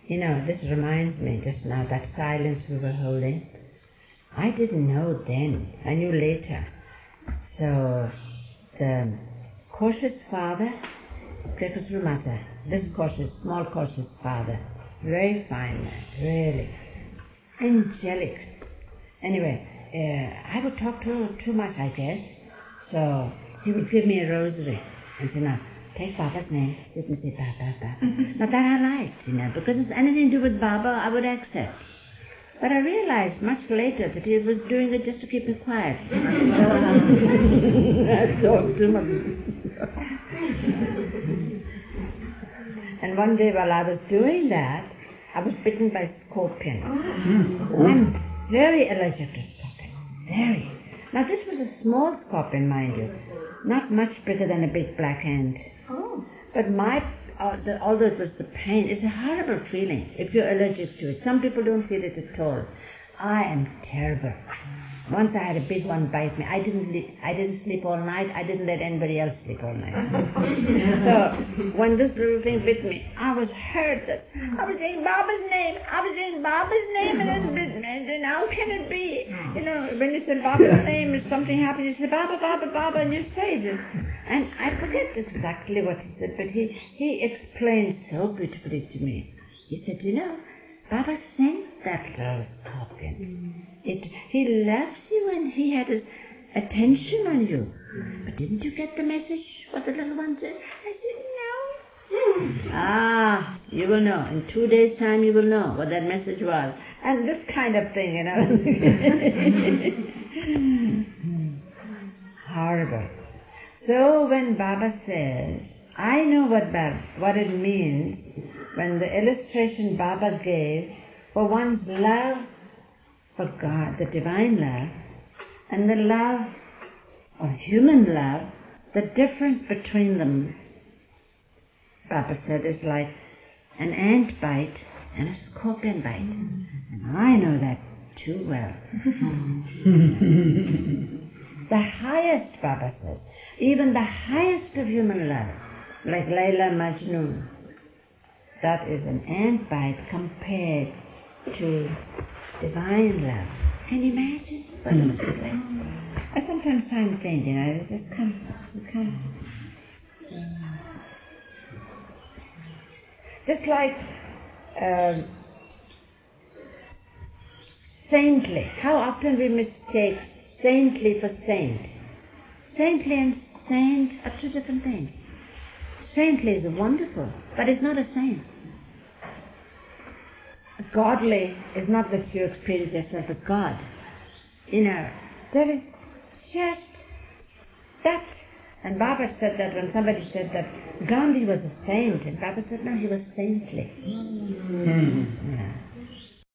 This reminds me just now, that silence we were holding. I didn't know then. I knew later. So, the cautious father, this is small cautious father, very fine man, really angelic. Anyway, I would talk too much, I guess. So he would give me a rosary and say, now, take Baba's name, sit and say Baba, Baba. Now that I liked, because it's anything to do with Baba, I would accept. But I realized much later that he was doing it just to keep me quiet. I talked too much. And one day while I was doing that, I was bitten by a scorpion. I'm very allergic to scorpion. Very. Now this was a small scorpion, mind you. Not much bigger than a big black ant. But although it was the pain, it's a horrible feeling if you're allergic to it. Some people don't feel it at all. I am terrible. Once I had a big one bite me. I didn't sleep all night. I didn't let anybody else sleep all night. So when this little thing bit me, I was hurt. I was saying Baba's name. And then bit me. And then how can it be? When you say Baba's name, if something happens, you say Baba, Baba, Baba, and you say it. And I forget exactly what he said, but he explained so beautifully to me. He said, Baba sent that little scorpion. He loves you and he had his attention on you. But didn't you get the message, what the little one said? I said, no. You will know. In 2 days' time you will know what that message was. And this kind of thing, Horrible. So when Baba says, I know what it means when the illustration Baba gave for one's love for God, the divine love, and the love of human love, the difference between them, Baba said, is like an ant bite and a scorpion bite. And I know that too well. The highest, Baba says, even the highest of human love, like Layla Majnun, that is an ant bite compared to divine love. Can you imagine what it must be like? I sometimes try and think, it just come. Just like saintly. How often we mistake saintly for saint. Saintly and saint are two different things. Saintly is wonderful, but it's not a saint. Godly is not that you experience yourself as God. There is just that. And Baba said that when somebody said that Gandhi was a saint, and Baba said, no, he was saintly. Yeah.